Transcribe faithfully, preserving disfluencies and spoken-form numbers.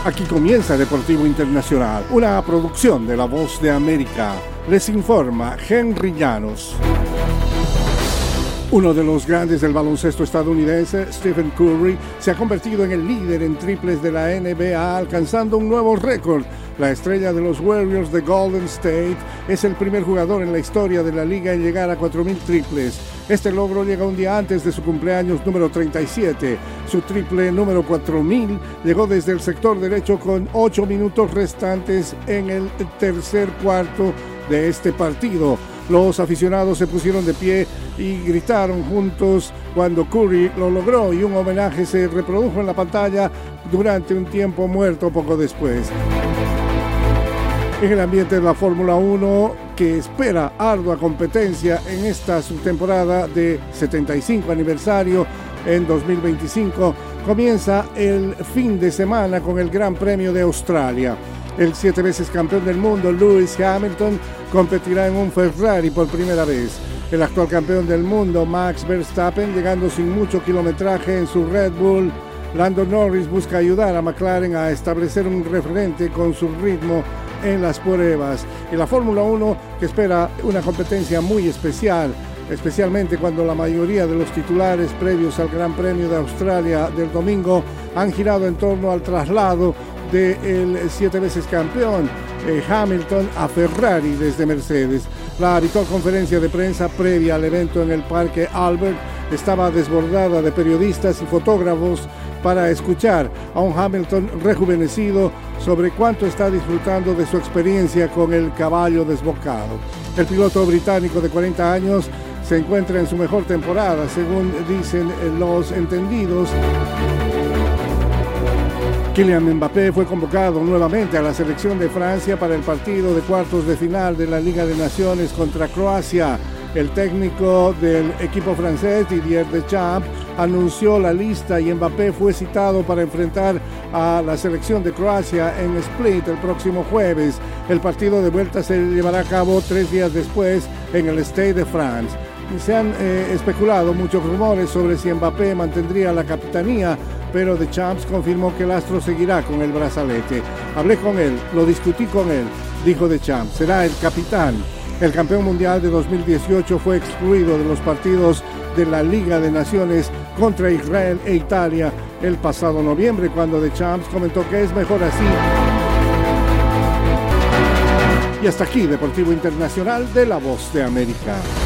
Aquí comienza Deportivo Internacional, una producción de La Voz de América. Les informa Henry Llanos. Uno de los grandes del baloncesto estadounidense, Stephen Curry, se ha convertido en el líder en triples de la N B A, alcanzando un nuevo récord. La estrella de los Warriors de Golden State es el primer jugador en la historia de la liga en llegar a cuatro mil triples. Este logro llega un día antes de su cumpleaños número treinta y siete. Su triple número cuatro mil llegó desde el sector derecho con ocho minutos restantes en el tercer cuarto de este partido. Los aficionados se pusieron de pie y gritaron juntos cuando Curry lo logró, y un homenaje se reprodujo en la pantalla durante un tiempo muerto poco después. En el ambiente de la Fórmula uno, que espera ardua competencia en esta subtemporada de setenta y cinco aniversario en dos mil veinticinco, comienza el fin de semana con el Gran Premio de Australia. El siete veces campeón del mundo, Lewis Hamilton, competirá en un Ferrari por primera vez. El actual campeón del mundo, Max Verstappen, llegando sin mucho kilometraje en su Red Bull. Lando Norris busca ayudar a McLaren a establecer un referente con su ritmo en las pruebas. Y la Fórmula uno, que espera una competencia muy especial, especialmente cuando la mayoría de los titulares previos al Gran Premio de Australia del domingo han girado en torno al traslado del siete veces campeón eh, Hamilton a Ferrari desde Mercedes. La habitual conferencia de prensa previa al evento en el Parque Albert estaba desbordada de periodistas y fotógrafos para escuchar a un Hamilton rejuvenecido sobre cuánto está disfrutando de su experiencia con el caballo desbocado. El piloto británico de cuarenta años se encuentra en su mejor temporada, según dicen los entendidos. Kylian Mbappé fue convocado nuevamente a la selección de Francia para el partido de cuartos de final de la Liga de Naciones contra Croacia. El técnico del equipo francés, Didier Deschamps, anunció la lista y Mbappé fue citado para enfrentar a la selección de Croacia en Split el próximo jueves. El partido de vuelta se llevará a cabo tres días después en el Stade de France. Se han eh, especulado muchos rumores sobre si Mbappé mantendría la capitanía, pero Deschamps confirmó que el astro seguirá con el brazalete. Hablé con él, lo discutí con él, dijo Deschamps, será el capitán. El campeón mundial de dos mil dieciocho fue excluido de los partidos de la Liga de Naciones contra Israel e Italia el pasado noviembre, cuando Deschamps comentó que es mejor así. Y hasta aquí, Deportivo Internacional de La Voz de América.